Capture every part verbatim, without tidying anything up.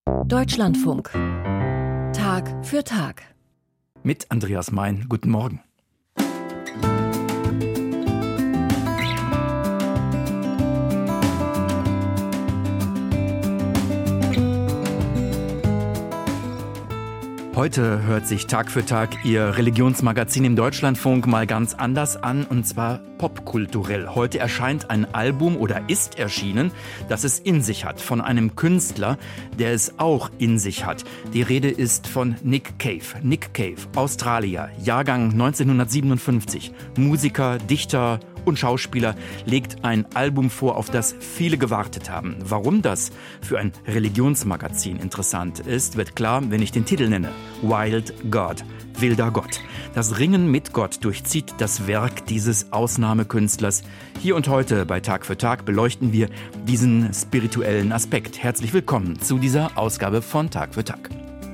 Deutschlandfunk. Tag für Tag. Mit Andreas Mein. Guten Morgen. Heute hört sich Tag für Tag Ihr Religionsmagazin im Deutschlandfunk mal ganz anders an, und zwar popkulturell. Heute erscheint ein Album oder ist erschienen, das es in sich hat, von einem Künstler, der es auch in sich hat. Die Rede ist von Nick Cave. Nick Cave, Australier, Jahrgang neunzehnhundertsiebenundfünfzig, Musiker, Dichter und Schauspieler, legt ein Album vor, auf das viele gewartet haben. Warum das für ein Religionsmagazin interessant ist, wird klar, wenn ich den Titel nenne. Wild God, wilder Gott. Das Ringen mit Gott durchzieht das Werk dieses Ausnahmekünstlers. Hier und heute bei Tag für Tag beleuchten wir diesen spirituellen Aspekt. Herzlich willkommen zu dieser Ausgabe von Tag für Tag.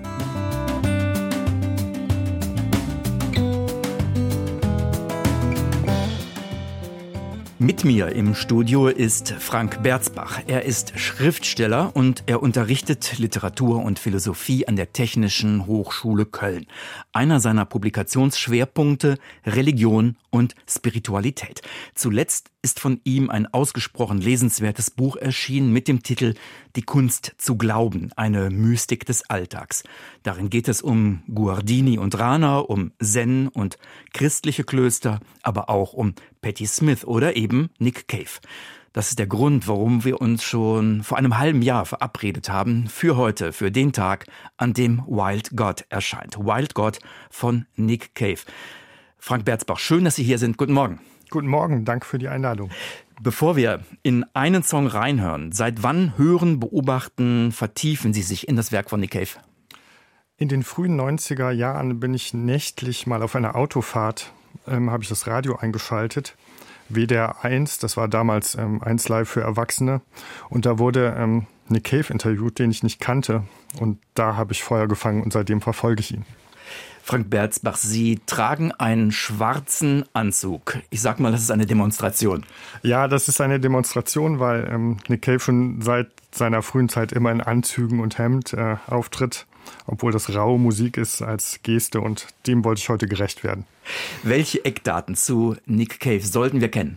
Mit mir im Studio ist Frank Berzbach. Er ist Schriftsteller und er unterrichtet Literatur und Philosophie an der Technischen Hochschule Köln. Einer seiner Publikationsschwerpunkte: Religion und Spiritualität. Zuletzt ist von ihm ein ausgesprochen lesenswertes Buch erschienen mit dem Titel Die Kunst zu glauben, eine Mystik des Alltags. Darin geht es um Guardini und Rana, um Zen und christliche Klöster, aber auch um Patti Smith oder eben Nick Cave. Das ist der Grund, warum wir uns schon vor einem halben Jahr verabredet haben für heute, für den Tag, an dem Wild God erscheint. Wild God von Nick Cave. Frank Berzbach, schön, dass Sie hier sind. Guten Morgen. Guten Morgen, danke für die Einladung. Bevor wir in einen Song reinhören, seit wann hören, beobachten, vertiefen Sie sich in das Werk von Nick Cave? In den frühen neunziger Jahren bin ich nächtlich mal auf einer Autofahrt, ähm, habe ich das Radio eingeschaltet. W D R eins, das war damals ähm, eins Live für Erwachsene. Und da wurde ähm, Nick Cave interviewt, den ich nicht kannte. Und da habe ich Feuer gefangen und seitdem verfolge ich ihn. Frank Berzbach, Sie tragen einen schwarzen Anzug. Ich sag mal, das ist eine Demonstration. Ja, das ist eine Demonstration, weil ähm, Nick Cave schon seit seiner frühen Zeit immer in Anzügen und Hemd äh, auftritt, obwohl das raue Musik ist als Geste, und dem wollte ich heute gerecht werden. Welche Eckdaten zu Nick Cave sollten wir kennen?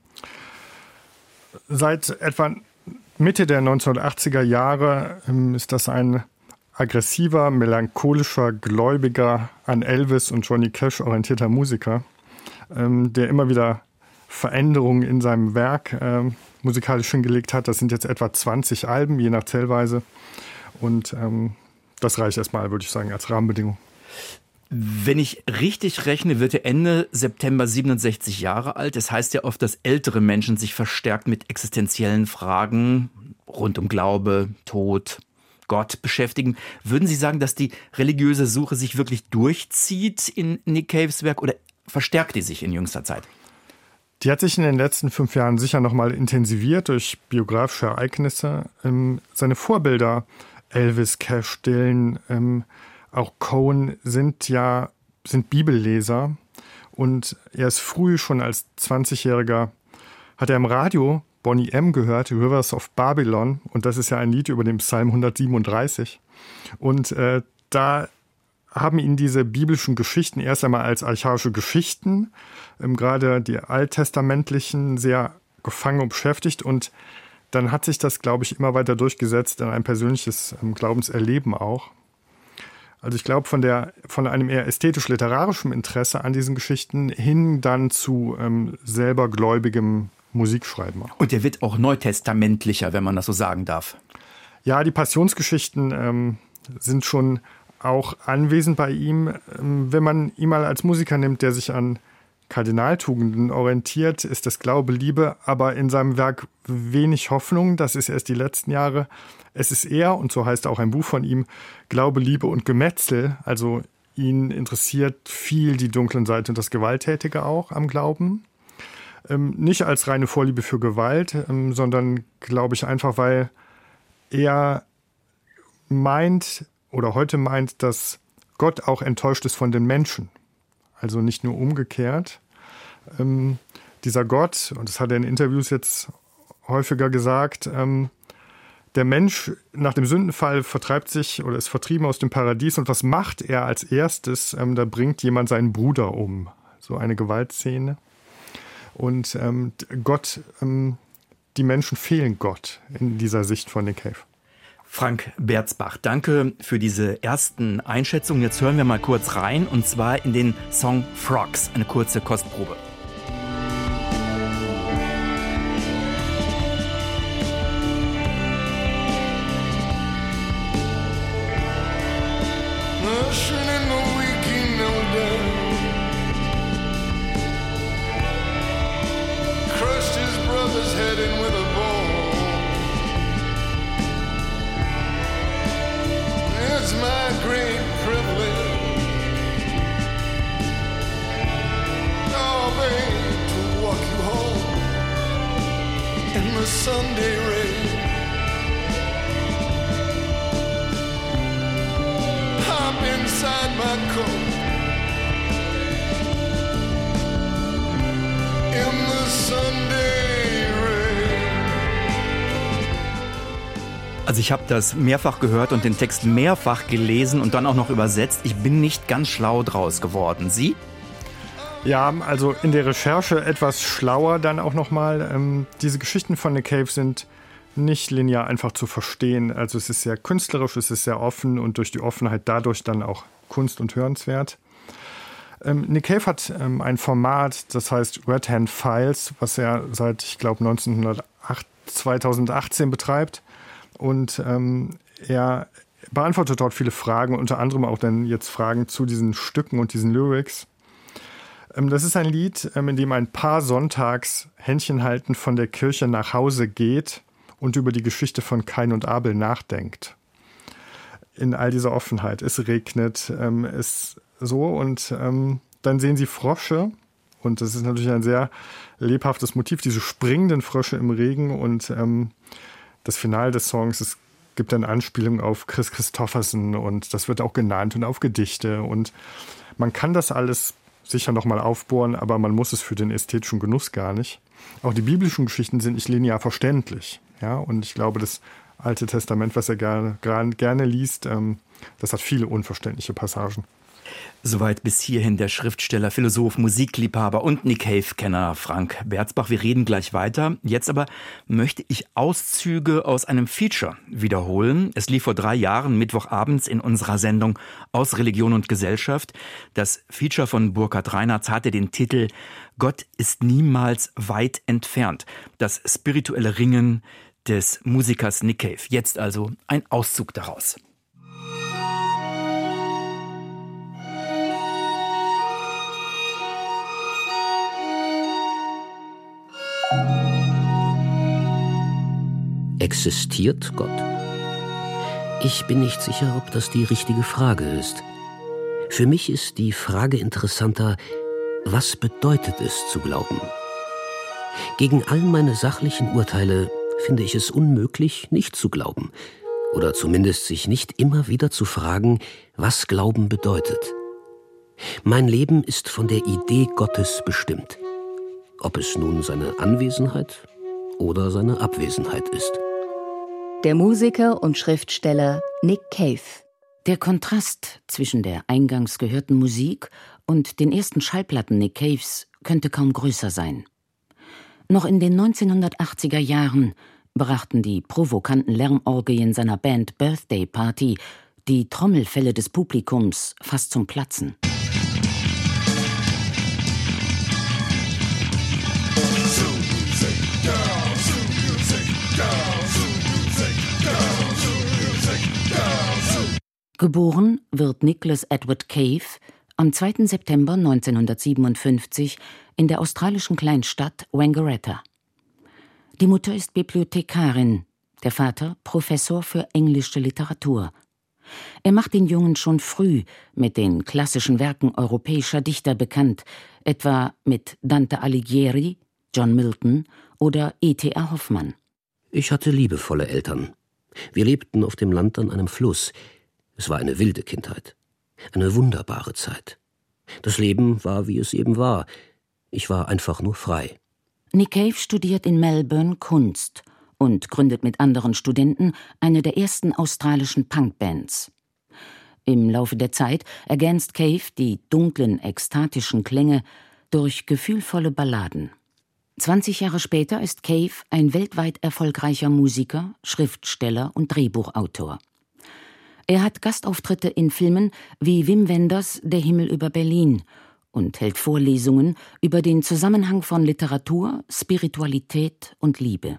Seit etwa Mitte der neunzehnhundertachtziger Jahre ähm, ist das ein aggressiver, melancholischer, gläubiger, an Elvis und Johnny Cash orientierter Musiker, ähm, der immer wieder Veränderungen in seinem Werk ähm, musikalisch hingelegt hat. Das sind jetzt etwa zwanzig Alben, je nach Zählweise. Und ähm, das reicht erstmal, würde ich sagen, als Rahmenbedingung. Wenn ich richtig rechne, wird er Ende September siebenundsechzig Jahre alt. Das heißt ja oft, dass ältere Menschen sich verstärkt mit existenziellen Fragen rund um Glaube, Tod, Gott beschäftigen. Würden Sie sagen, dass die religiöse Suche sich wirklich durchzieht in Nick Caves Werk, oder verstärkt die sich in jüngster Zeit? Die hat sich in den letzten fünf Jahren sicher noch mal intensiviert durch biografische Ereignisse. Ähm, seine Vorbilder, Elvis, Cash, Dylan, ähm, auch Cohen, sind ja sind Bibelleser. Und er ist früh, schon als zwanzigjähriger, hat er im Radio Bonnie M. gehört, Rivers of Babylon, und das ist ja ein Lied über den Psalm hundertsiebenunddreißig. Und äh, da haben ihn diese biblischen Geschichten erst einmal als archaische Geschichten, ähm, gerade die alttestamentlichen, sehr gefangen und beschäftigt. Und dann hat sich das, glaube ich, immer weiter durchgesetzt in ein persönliches ähm, Glaubenserleben auch. Also ich glaube, von der von einem eher ästhetisch-literarischen Interesse an diesen Geschichten hin dann zu ähm, selber gläubigem Musikschreiben. Und er wird auch neutestamentlicher, wenn man das so sagen darf. Ja, die Passionsgeschichten ähm, sind schon auch anwesend bei ihm. Ähm, wenn man ihn mal als Musiker nimmt, der sich an Kardinaltugenden orientiert, ist das Glaube, Liebe, aber in seinem Werk wenig Hoffnung. Das ist erst die letzten Jahre. Es ist eher, und so heißt auch ein Buch von ihm, Glaube, Liebe und Gemetzel. Also ihn interessiert viel die dunklen Seite und das Gewalttätige auch am Glauben. Ähm, nicht als reine Vorliebe für Gewalt, ähm, sondern, glaube ich, einfach, weil er meint oder heute meint, dass Gott auch enttäuscht ist von den Menschen. Also nicht nur umgekehrt. Ähm, dieser Gott, und das hat er in Interviews jetzt häufiger gesagt, ähm, Der Mensch nach dem Sündenfall vertreibt sich oder ist vertrieben aus dem Paradies. Und was macht er als erstes? Ähm, da bringt jemand seinen Bruder um. So eine Gewaltszene. Und ähm, Gott, ähm, die Menschen fehlen Gott in dieser Sicht von Nick Cave. Frank Berzbach, danke für diese ersten Einschätzungen. Jetzt hören wir mal kurz rein, und zwar in den Song Frogs, eine kurze Kostprobe. Sunday rain, hop inside my coat in the Sunday rain. Also ich habe das mehrfach gehört und den Text mehrfach gelesen und dann auch noch übersetzt. Ich bin nicht ganz schlau draus geworden. Sie? Ja, also in der Recherche etwas schlauer dann auch nochmal. Ähm, diese Geschichten von Nick Cave sind nicht linear einfach zu verstehen. Also es ist sehr künstlerisch, es ist sehr offen und durch die Offenheit dadurch dann auch Kunst und hörenswert. Ähm, Nick Cave hat ähm, ein Format, das heißt Red Hand Files, was er seit, ich glaube, zweitausendachtzehn betreibt. Und ähm, er beantwortet dort viele Fragen, unter anderem auch dann jetzt Fragen zu diesen Stücken und diesen Lyrics. Das ist ein Lied, in dem ein Paar sonntags Händchen haltend von der Kirche nach Hause geht und über die Geschichte von Kain und Abel nachdenkt. In all dieser Offenheit. Es regnet, ähm, es so und ähm, dann sehen sie Frösche. Und das ist natürlich ein sehr lebhaftes Motiv, diese springenden Frösche im Regen. Und ähm, das Finale des Songs, es gibt dann Anspielungen auf Chris Christofferson und das wird auch genannt und auf Gedichte. Und man kann das alles sicher noch mal aufbohren, aber man muss es für den ästhetischen Genuss gar nicht. Auch die biblischen Geschichten sind nicht linear verständlich. Ja? Und ich glaube, das Alte Testament, was er gerne, gerne liest, ähm, das hat viele unverständliche Passagen. Soweit bis hierhin der Schriftsteller, Philosoph, Musikliebhaber und Nick Cave-Kenner Frank Berzbach. Wir reden gleich weiter. Jetzt aber möchte ich Auszüge aus einem Feature wiederholen. Es lief vor drei Jahren mittwochabends in unserer Sendung Aus Religion und Gesellschaft. Das Feature von Burkhard Reinertz hatte den Titel Gott ist niemals weit entfernt. Das spirituelle Ringen des Musikers Nick Cave. Jetzt also ein Auszug daraus. Existiert Gott? Ich bin nicht sicher, ob das die richtige Frage ist. Für mich ist die Frage interessanter, was bedeutet es zu glauben? Gegen all meine sachlichen Urteile finde ich es unmöglich, nicht zu glauben. Oder zumindest sich nicht immer wieder zu fragen, was Glauben bedeutet. Mein Leben ist von der Idee Gottes bestimmt. Ob es nun seine Anwesenheit oder seine Abwesenheit ist. Der Musiker und Schriftsteller Nick Cave. Der Kontrast zwischen der eingangs gehörten Musik und den ersten Schallplatten Nick Caves könnte kaum größer sein. Noch in den neunzehnhundertachtziger Jahren brachten die provokanten Lärmorgien seiner Band Birthday Party die Trommelfelle des Publikums fast zum Platzen. Geboren wird Nicholas Edward Cave am zweiten September neunzehnhundertsiebenundfünfzig in der australischen Kleinstadt Wangaratta. Die Mutter ist Bibliothekarin, der Vater Professor für englische Literatur. Er macht den Jungen schon früh mit den klassischen Werken europäischer Dichter bekannt, etwa mit Dante Alighieri, John Milton oder E T A Hoffmann. Ich hatte liebevolle Eltern. Wir lebten auf dem Land an einem Fluss. Es war eine wilde Kindheit, eine wunderbare Zeit. Das Leben war, wie es eben war. Ich war einfach nur frei. Nick Cave studiert in Melbourne Kunst und gründet mit anderen Studenten eine der ersten australischen Punkbands. Im Laufe der Zeit ergänzt Cave die dunklen, ekstatischen Klänge durch gefühlvolle Balladen. zwanzig Jahre später ist Cave ein weltweit erfolgreicher Musiker, Schriftsteller und Drehbuchautor. Er hat Gastauftritte in Filmen wie Wim Wenders »Der Himmel über Berlin« und hält Vorlesungen über den Zusammenhang von Literatur, Spiritualität und Liebe.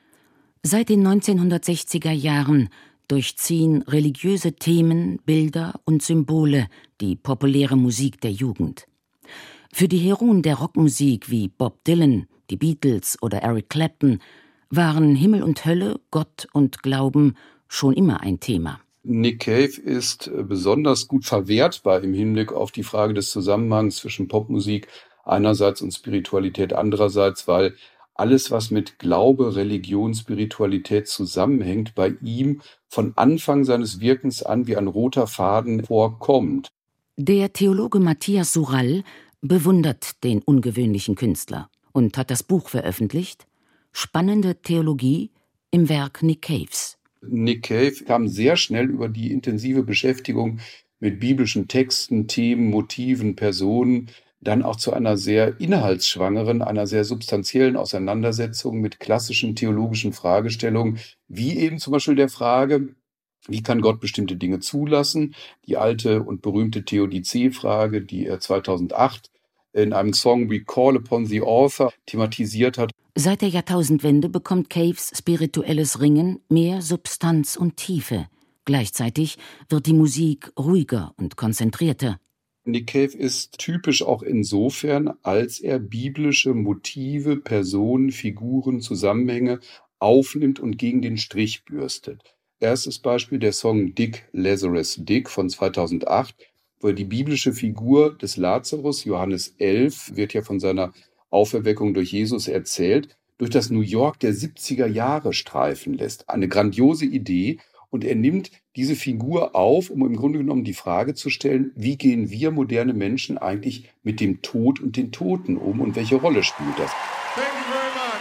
Seit den neunzehnhundertsechziger Jahren durchziehen religiöse Themen, Bilder und Symbole die populäre Musik der Jugend. Für die Heroen der Rockmusik wie Bob Dylan, die Beatles oder Eric Clapton waren Himmel und Hölle, Gott und Glauben schon immer ein Thema. Nick Cave ist besonders gut verwertbar im Hinblick auf die Frage des Zusammenhangs zwischen Popmusik einerseits und Spiritualität andererseits, weil alles, was mit Glaube, Religion, Spiritualität zusammenhängt, bei ihm von Anfang seines Wirkens an wie ein roter Faden vorkommt. Der Theologe Matthias Surall bewundert den ungewöhnlichen Künstler und hat das Buch veröffentlicht, Spannende Theologie im Werk Nick Caves. Nick Cave kam sehr schnell über die intensive Beschäftigung mit biblischen Texten, Themen, Motiven, Personen, dann auch zu einer sehr inhaltsschwangeren, einer sehr substanziellen Auseinandersetzung mit klassischen theologischen Fragestellungen, wie eben zum Beispiel der Frage, wie kann Gott bestimmte Dinge zulassen? Die alte und berühmte Theodizee-Frage, die er zweitausendacht in einem Song We Call Upon the Author thematisiert hat. Seit der Jahrtausendwende bekommt Caves spirituelles Ringen mehr Substanz und Tiefe. Gleichzeitig wird die Musik ruhiger und konzentrierter. Nick Cave ist typisch auch insofern, als er biblische Motive, Personen, Figuren, Zusammenhänge aufnimmt und gegen den Strich bürstet. Erstes Beispiel der Song Dick, Lazarus Dick von zweitausendacht, wo er die biblische Figur des Lazarus, Johannes elf, wird ja von seiner Auferweckung durch Jesus erzählt, durch das New York der siebziger Jahre streifen lässt. Eine grandiose Idee. Und er nimmt diese Figur auf, um im Grunde genommen die Frage zu stellen, wie gehen wir moderne Menschen eigentlich mit dem Tod und den Toten um und welche Rolle spielt das? Thank you very much.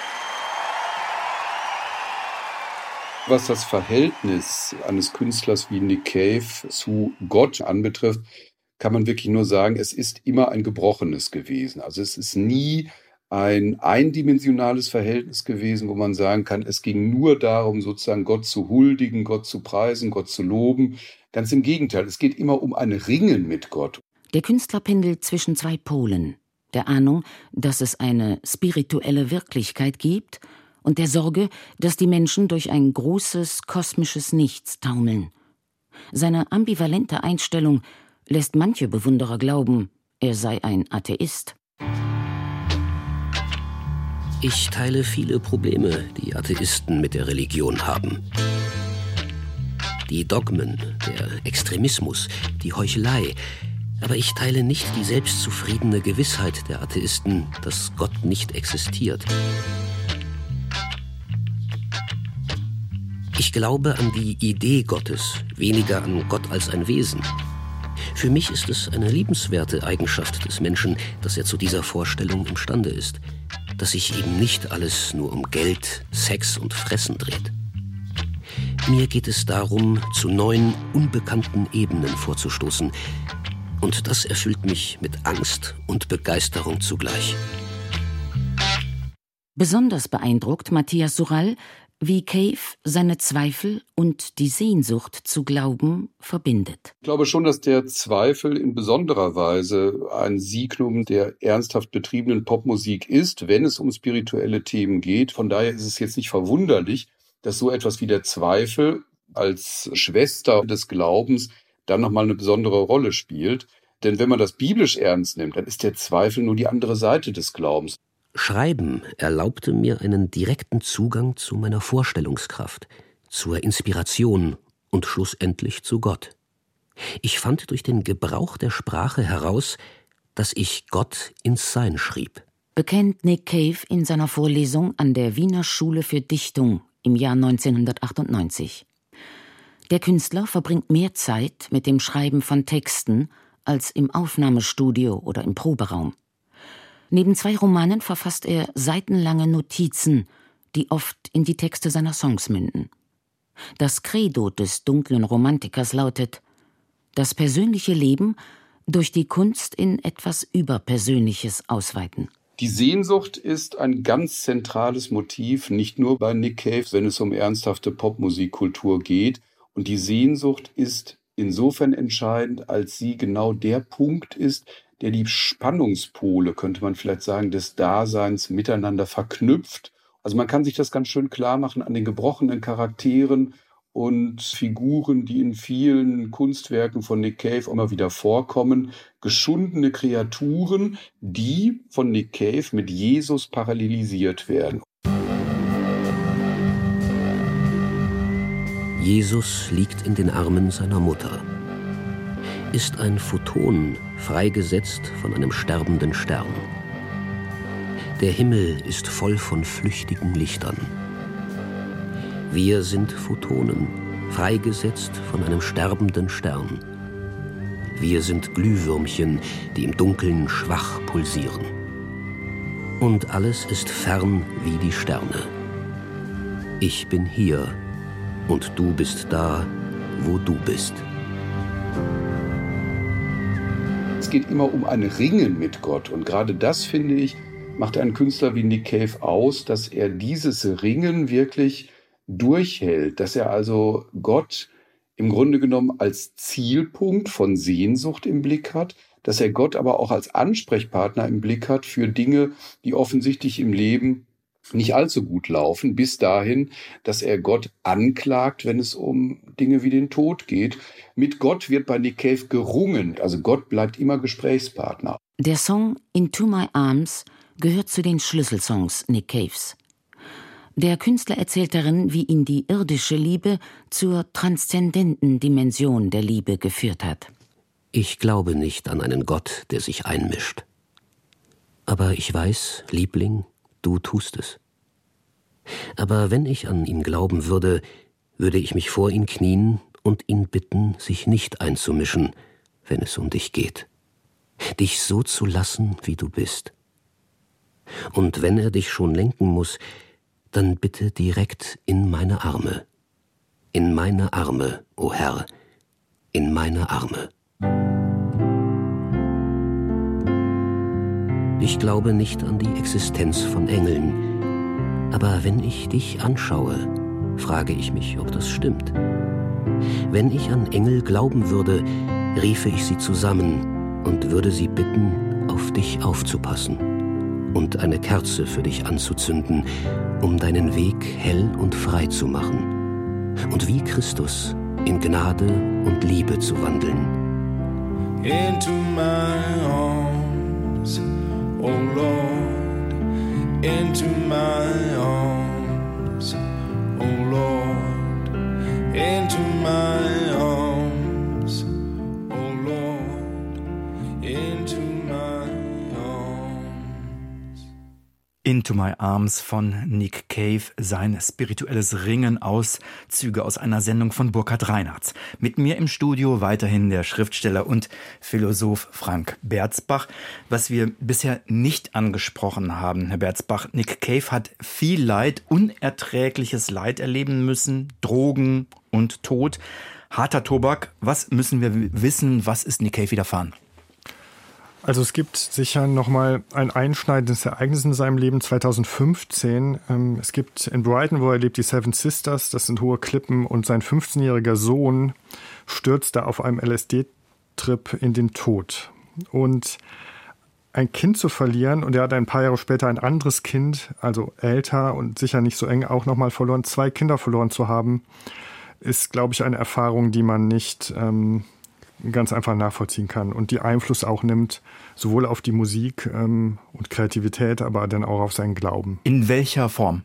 Was das Verhältnis eines Künstlers wie Nick Cave zu Gott anbetrifft, kann man wirklich nur sagen, es ist immer ein gebrochenes gewesen. Also es ist nie ein eindimensionales Verhältnis gewesen, wo man sagen kann, es ging nur darum, sozusagen Gott zu huldigen, Gott zu preisen, Gott zu loben. Ganz im Gegenteil, es geht immer um ein Ringen mit Gott. Der Künstler pendelt zwischen zwei Polen, der Ahnung, dass es eine spirituelle Wirklichkeit gibt und der Sorge, dass die Menschen durch ein großes kosmisches Nichts taumeln. Seine ambivalente Einstellung lässt manche Bewunderer glauben, er sei ein Atheist. Ich teile viele Probleme, die Atheisten mit der Religion haben. Die Dogmen, der Extremismus, die Heuchelei. Aber ich teile nicht die selbstzufriedene Gewissheit der Atheisten, dass Gott nicht existiert. Ich glaube an die Idee Gottes, weniger an Gott als ein Wesen. Für mich ist es eine liebenswerte Eigenschaft des Menschen, dass er zu dieser Vorstellung imstande ist. Dass sich eben nicht alles nur um Geld, Sex und Fressen dreht. Mir geht es darum, zu neuen, unbekannten Ebenen vorzustoßen. Und das erfüllt mich mit Angst und Begeisterung zugleich. Besonders beeindruckt Matthias Surall, wie Cave seine Zweifel und die Sehnsucht zu glauben verbindet. Ich glaube schon, dass der Zweifel in besonderer Weise ein Signum der ernsthaft betriebenen Popmusik ist, wenn es um spirituelle Themen geht. Von daher ist es jetzt nicht verwunderlich, dass so etwas wie der Zweifel als Schwester des Glaubens dann nochmal eine besondere Rolle spielt. Denn wenn man das biblisch ernst nimmt, dann ist der Zweifel nur die andere Seite des Glaubens. Schreiben erlaubte mir einen direkten Zugang zu meiner Vorstellungskraft, zur Inspiration und schlussendlich zu Gott. Ich fand durch den Gebrauch der Sprache heraus, dass ich Gott ins Sein schrieb. Bekennt Nick Cave in seiner Vorlesung an der Wiener Schule für Dichtung im Jahr neunzehnhundertachtundneunzig. Der Künstler verbringt mehr Zeit mit dem Schreiben von Texten als im Aufnahmestudio oder im Proberaum. Neben zwei Romanen verfasst er seitenlange Notizen, die oft in die Texte seiner Songs münden. Das Credo des dunklen Romantikers lautet: das persönliche Leben durch die Kunst in etwas Überpersönliches ausweiten. Die Sehnsucht ist ein ganz zentrales Motiv, nicht nur bei Nick Cave, wenn es um ernsthafte Popmusikkultur geht. Und die Sehnsucht ist insofern entscheidend, als sie genau der Punkt ist, der die Spannungspole, könnte man vielleicht sagen, des Daseins miteinander verknüpft. Also man kann sich das ganz schön klar machen an den gebrochenen Charakteren und Figuren, die in vielen Kunstwerken von Nick Cave immer wieder vorkommen. Geschundene Kreaturen, die von Nick Cave mit Jesus parallelisiert werden. Jesus liegt in den Armen seiner Mutter, ist ein Photon, freigesetzt von einem sterbenden Stern. Der Himmel ist voll von flüchtigen Lichtern. Wir sind Photonen, freigesetzt von einem sterbenden Stern. Wir sind Glühwürmchen, die im Dunkeln schwach pulsieren. Und alles ist fern wie die Sterne. Ich bin hier und du bist da, wo du bist. Es geht immer um ein Ringen mit Gott. Und gerade das, finde ich, macht einen Künstler wie Nick Cave aus, dass er dieses Ringen wirklich durchhält. Dass er also Gott im Grunde genommen als Zielpunkt von Sehnsucht im Blick hat, dass er Gott aber auch als Ansprechpartner im Blick hat für Dinge, die offensichtlich im Leben nicht allzu gut laufen, bis dahin, dass er Gott anklagt, wenn es um Dinge wie den Tod geht. Mit Gott wird bei Nick Cave gerungen, also Gott bleibt immer Gesprächspartner. Der Song Into My Arms gehört zu den Schlüsselsongs Nick Caves. Der Künstler erzählt darin, wie ihn die irdische Liebe zur transzendenten Dimension der Liebe geführt hat. Ich glaube nicht an einen Gott, der sich einmischt. Aber ich weiß, Liebling, du tust es. Aber wenn ich an ihn glauben würde, würde ich mich vor ihn knien und ihn bitten, sich nicht einzumischen, wenn es um dich geht. Dich so zu lassen, wie du bist. Und wenn er dich schon lenken muss, dann bitte direkt in meine Arme. In meine Arme, o Herr, in meine Arme. Ich glaube nicht an die Existenz von Engeln, aber wenn ich dich anschaue, frage ich mich, ob das stimmt. Wenn ich an Engel glauben würde, riefe ich sie zusammen und würde sie bitten, auf dich aufzupassen und eine Kerze für dich anzuzünden, um deinen Weg hell und frei zu machen und wie Christus in Gnade und Liebe zu wandeln. Into my arms, oh Lord, into my arms, oh Lord, into my arms, oh Lord, into my arms. Into My Arms von Nick Cave, sein spirituelles Ringen, Auszüge aus einer Sendung von Burkhard Reinhardt. Mit mir im Studio weiterhin der Schriftsteller und Philosoph Frank Berzbach. Was wir bisher nicht angesprochen haben, Herr Berzbach, Nick Cave hat viel Leid, unerträgliches Leid erleben müssen, Drogen und Tod, harter Tobak. Was müssen wir wissen, was ist Nick Cave widerfahren? Also es gibt sicher nochmal ein einschneidendes Ereignis in seinem Leben, zweitausendfünfzehn. Es gibt in Brighton, wo er lebt, die Seven Sisters, das sind hohe Klippen, und sein fünfzehnjähriger Sohn stürzte auf einem L S D-Trip in den Tod. Und ein Kind zu verlieren, und er hat ein paar Jahre später ein anderes Kind, also älter und sicher nicht so eng, auch nochmal verloren, zwei Kinder verloren zu haben, ist, glaube ich, eine Erfahrung, die man nicht ähm, ganz einfach nachvollziehen kann und die Einfluss auch nimmt, sowohl auf die Musik ähm, und Kreativität, aber dann auch auf seinen Glauben. In welcher Form?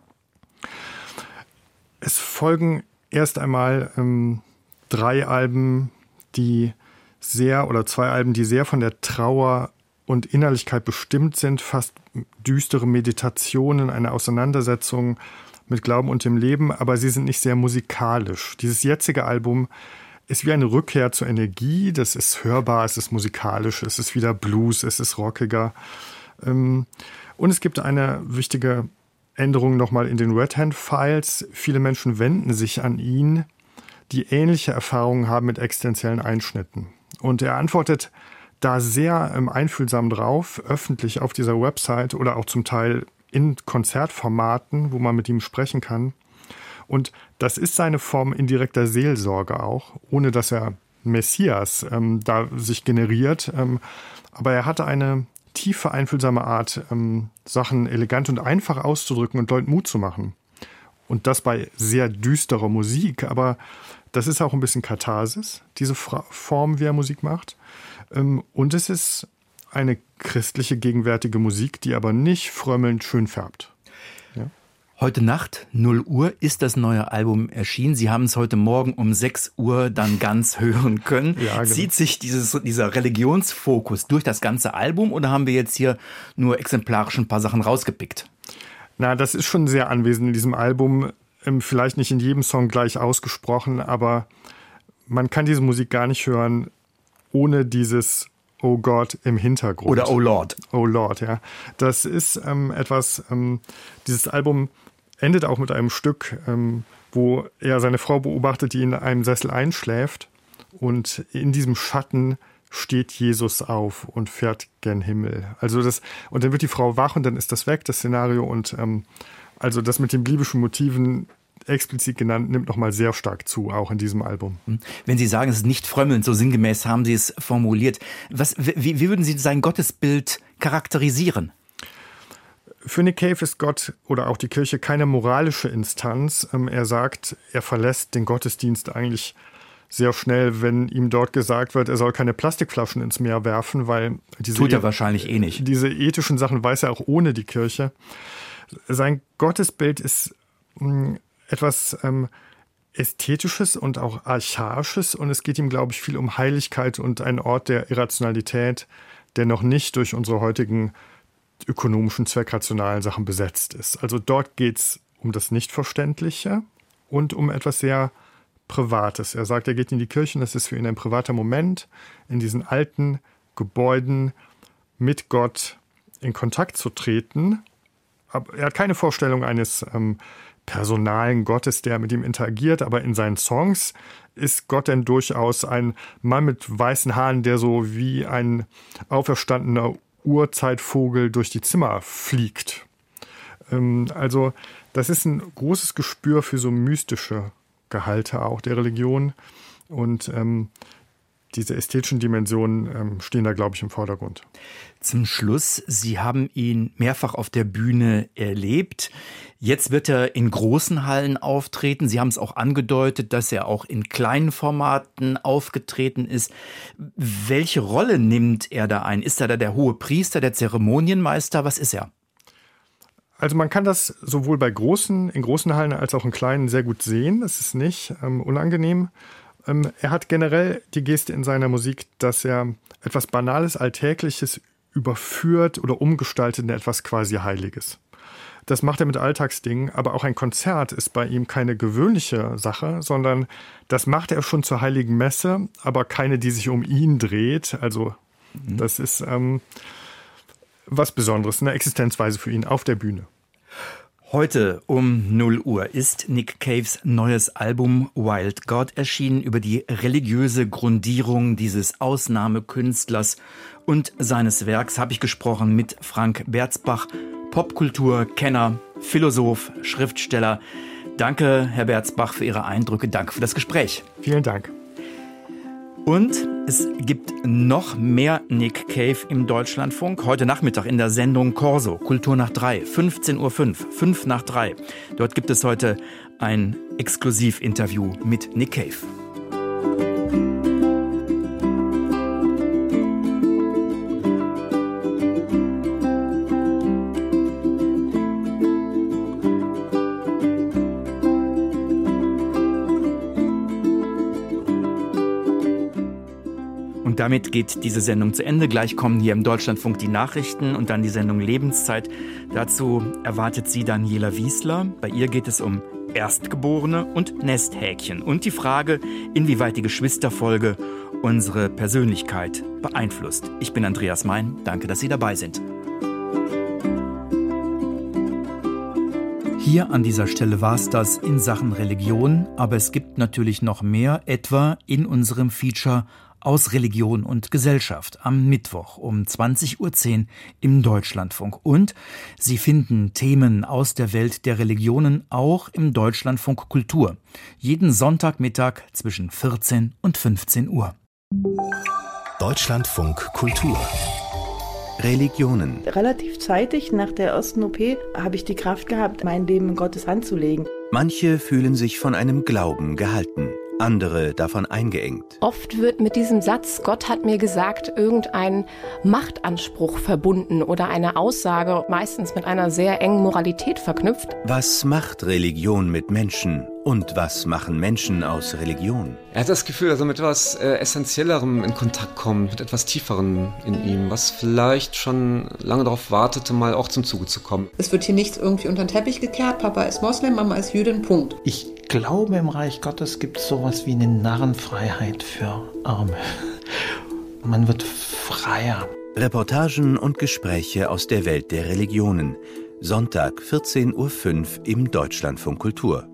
Es folgen erst einmal ähm, drei Alben, die sehr, oder zwei Alben, die sehr von der Trauer und Innerlichkeit bestimmt sind, fast düstere Meditationen, eine Auseinandersetzung mit Glauben und dem Leben, aber sie sind nicht sehr musikalisch. Dieses jetzige Album ist wie eine Rückkehr zur Energie, das ist hörbar, es ist musikalisch, es ist wieder Blues, es ist rockiger. Und es gibt eine wichtige Änderungen nochmal in den Red Hand Files. Viele Menschen wenden sich an ihn, die ähnliche Erfahrungen haben mit existenziellen Einschnitten. Und er antwortet da sehr ähm, einfühlsam drauf, öffentlich auf dieser Website oder auch zum Teil in Konzertformaten, wo man mit ihm sprechen kann. Und das ist seine Form indirekter Seelsorge auch, ohne dass er Messias ähm, da sich generiert. Ähm, aber er hatte eine tiefe, einfühlsame Art, ähm, Sachen elegant und einfach auszudrücken und Leuten Mut zu machen. Und das bei sehr düsterer Musik, aber das ist auch ein bisschen Katharsis, diese Form, wie er Musik macht. Und es ist eine christliche, gegenwärtige Musik, die aber nicht frömmelnd schön färbt. Ja. Heute Nacht, null Uhr, ist das neue Album erschienen. Sie haben es heute Morgen um sechs Uhr dann ganz hören können. Ja, genau. Zieht sich dieses, dieser Religionsfokus durch das ganze Album oder haben wir jetzt hier nur exemplarisch ein paar Sachen rausgepickt? Na, das ist schon sehr anwesend in diesem Album. Vielleicht nicht in jedem Song gleich ausgesprochen, aber man kann diese Musik gar nicht hören ohne dieses Oh Gott im Hintergrund. Oder Oh Lord. Oh Lord, ja. Das ist ähm, etwas, ähm, dieses Album endet auch mit einem Stück, ähm, wo er seine Frau beobachtet, die in einem Sessel einschläft. Und in diesem Schatten steht Jesus auf und fährt gen Himmel. Also das, und dann wird die Frau wach und dann ist das weg, das Szenario. Und ähm, also das mit den biblischen Motiven explizit genannt, nimmt nochmal sehr stark zu, auch in diesem Album. Wenn Sie sagen, es ist nicht frömmelnd, so sinngemäß haben Sie es formuliert. Was, wie, wie würden Sie sein Gottesbild charakterisieren? Für Nick Cave ist Gott oder auch die Kirche keine moralische Instanz. Er sagt, er verlässt den Gottesdienst eigentlich sehr schnell, wenn ihm dort gesagt wird, er soll keine Plastikflaschen ins Meer werfen, weil diese tut er wahrscheinlich eh nicht. Diese ethischen Sachen weiß er auch ohne die Kirche. Sein Gottesbild ist mh, etwas ähm, Ästhetisches und auch Archaisches und es geht ihm, glaube ich, viel um Heiligkeit und einen Ort der Irrationalität, der noch nicht durch unsere heutigen ökonomischen, zweckrationalen Sachen besetzt ist. Also dort geht es um das Nichtverständliche und um etwas sehr Privates. Er sagt, er geht in die Kirche, das ist für ihn ein privater Moment, in diesen alten Gebäuden mit Gott in Kontakt zu treten. Aber er hat keine Vorstellung eines ähm, personalen Gottes, der mit ihm interagiert, aber in seinen Songs ist Gott denn durchaus ein Mann mit weißen Haaren, der so wie ein auferstandener Urzeitvogel durch die Zimmer fliegt. Ähm, also das ist ein großes Gespür für so mystische Gehalte auch der Religion und ähm, diese ästhetischen Dimensionen ähm, stehen da, glaube ich, im Vordergrund. Zum Schluss, Sie haben ihn mehrfach auf der Bühne erlebt. Jetzt wird er in großen Hallen auftreten. Sie haben es auch angedeutet, dass er auch in kleinen Formaten aufgetreten ist. Welche Rolle nimmt er da ein? Ist er da der hohe Priester, der Zeremonienmeister? Was ist er? Also man kann das sowohl bei großen, in großen Hallen als auch in kleinen sehr gut sehen. Das ist nicht ähm, unangenehm. Ähm, er hat generell die Geste in seiner Musik, dass er etwas Banales, Alltägliches überführt oder umgestaltet in etwas quasi Heiliges. Das macht er mit Alltagsdingen, aber auch ein Konzert ist bei ihm keine gewöhnliche Sache, sondern das macht er schon zur Heiligen Messe, aber keine, die sich um ihn dreht. Also mhm. das ist ähm, was Besonderes, eine Existenzweise für ihn auf der Bühne. Heute um null Uhr ist Nick Caves neues Album Wild God erschienen. Über die religiöse Grundierung dieses Ausnahmekünstlers und seines Werks habe ich gesprochen mit Frank Berzbach, Popkulturkenner, Philosoph, Schriftsteller. Danke, Herr Berzbach, für Ihre Eindrücke. Danke für das Gespräch. Vielen Dank. Und es gibt noch mehr Nick Cave im Deutschlandfunk. Heute Nachmittag in der Sendung Corso, Kultur nach drei, fünfzehn Uhr fünf, fünf nach drei. Dort gibt es heute ein Exklusivinterview mit Nick Cave. Und damit geht diese Sendung zu Ende. Gleich kommen hier im Deutschlandfunk die Nachrichten und dann die Sendung Lebenszeit. Dazu erwartet Sie Daniela Wiesler. Bei ihr geht es um Erstgeborene und Nesthäkchen und die Frage, inwieweit die Geschwisterfolge unsere Persönlichkeit beeinflusst. Ich bin Andreas Mein. Danke, dass Sie dabei sind. Hier an dieser Stelle war es das in Sachen Religion, aber es gibt natürlich noch mehr, etwa in unserem Feature aus Religion und Gesellschaft am Mittwoch um zwanzig Uhr zehn im Deutschlandfunk. Und Sie finden Themen aus der Welt der Religionen auch im Deutschlandfunk Kultur. Jeden Sonntagmittag zwischen vierzehn und fünfzehn Uhr. Deutschlandfunk Kultur. Religionen. Relativ zeitig nach der ersten O P habe ich die Kraft gehabt, mein Leben in Gottes Hand zu legen. Manche fühlen sich von einem Glauben gehalten, andere davon eingeengt. Oft wird mit diesem Satz, Gott hat mir gesagt, irgendein Machtanspruch verbunden oder eine Aussage, meistens mit einer sehr engen Moralität verknüpft. Was macht Religion mit Menschen? Und was machen Menschen aus Religion? Er hat das Gefühl, dass er mit etwas äh, Essentiellerem in Kontakt kommt, mit etwas Tieferem in ihm, was vielleicht schon lange darauf wartete, mal auch zum Zuge zu kommen. Es wird hier nichts irgendwie unter den Teppich gekehrt, Papa ist Moslem, Mama ist Jüdin, Punkt. Ich glaube, im Reich Gottes gibt es sowas wie eine Narrenfreiheit für Arme. Man wird freier. Reportagen und Gespräche aus der Welt der Religionen. Sonntag vierzehn Uhr fünf im Deutschlandfunk Kultur.